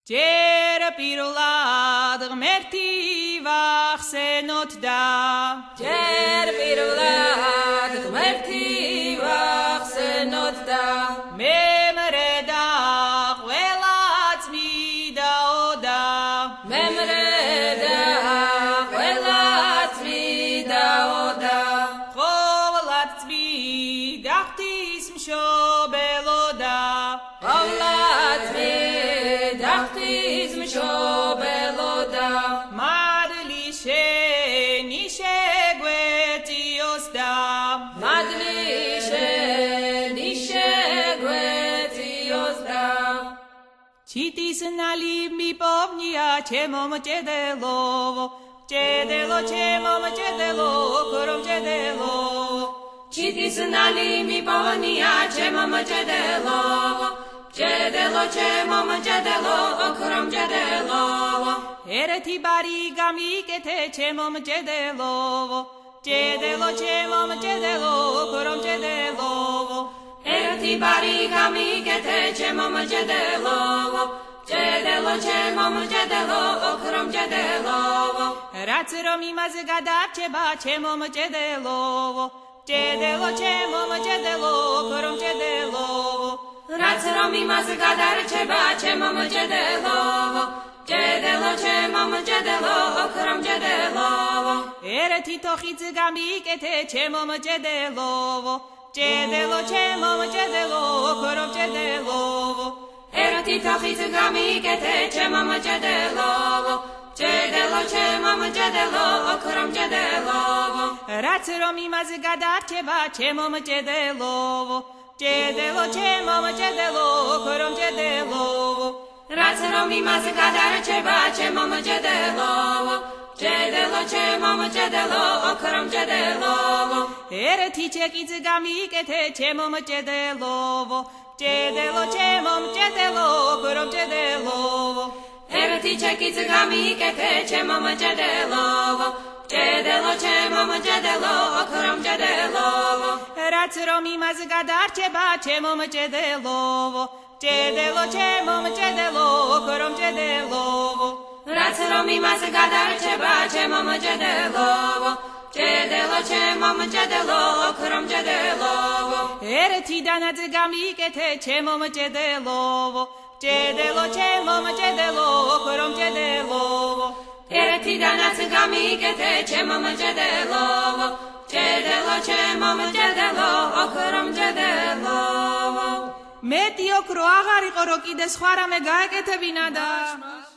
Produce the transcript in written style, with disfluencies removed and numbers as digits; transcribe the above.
ჯერ პირველად ღმერთი ვახსენოთ და ჯერ პირველად ღმერთი ვახსენოთ და მემრე და ყველაც მიდაო და მემრე და ყველაც მიდაო და ყოვლად წმიდა ღვთისმშობელო და ყოვლად წმიდა ღვთისმშობელო და მადლი შენი შეგვეწიოს და მადლი შენი შეგვეწიოს და ჩიტის ნალი მიპოვნია ჩემო მჭედელოვო მჭედელო ჩემო მჭედელო ოქრო მჭედელო ჩიტის ნალი მიპოვნია ჩემო მჭედელოვო მჭედელო ჩემო მჭედელო ოქრო მჭედელოვო ერთი ბარი გამიკეთე ჩემო მჭედელოვო მჭედელო ჩემო მჭედელო ოქრო მჭედელოვო ერთი ბარი გამიკეთე ჩემო მჭედელოვო მჭედელო ჩემო მჭედელო ოქრო მჭედელოვო რაც რომ იმაზე გადარჩება ჩემო მჭედელოვო მჭედელო ჩემო მჭედელო ოქრო მჭედელოვო რაც რომ იმაზე გადარჩება ჩემო მჭედელოვო მჭედელო ჩემო მჭედელო ოქრო მჭედელოვო ერთი თოხიც გამიკეთე ჩემო მჭედელოვო მჭედელო ჩემო მჭედელო ოქრო მჭედელოვო ერთი თოხიც გამიკეთე ჩემო მჭედელოვო მჭედელო ჩემო მჭედელო ოქრო მჭედელოვო რაც რომ იმაზე გადარჩება ჩემო მჭედელოვო მჭედელო ჩემო მჭედელო ოქრო მჭედელოვო რაც რომ იმაზე გადარჩება ჩემო მჭედელოვო მჭედელო ჩემო მჭედელო ოქრო მჭედელოვო ერთი ჩეკიც გამიკეთე ჩემო მჭედელოვო მჭედელო ჩემო მჭედელო ოქრო მჭედელოვო ერთი ჩეკიც გამიკეთე ჩემო მჭედელოვო მჭედელო ჩემო მჭედელო ოქრო მჭედელოვო რაც რომ იმაზე გადარჩება ჩემო მჭედელოვო მჭედელო ჩემო მჭედელო ოქრო მჭედელოვო რაც რომ იმაზე გადარჩება ჩემო მჭედელოვო მჭედელო ჩემო მჭედელო ოქრო მჭედელოვო ერთიდანაც გამიკეთე ჩემო მჭედელოვო მჭედელო ჩემო მჭედელო ოქრო მჭედელოვო ერთიდანაც გამიკეთე ჩემო მჭედელოვო მჭედელო ჩემო მჭედელო ოქრო მჭედელოვო მეტი ოქრო აღარ იყო რომ კიდე სხვა რამე გაეკეთებინა და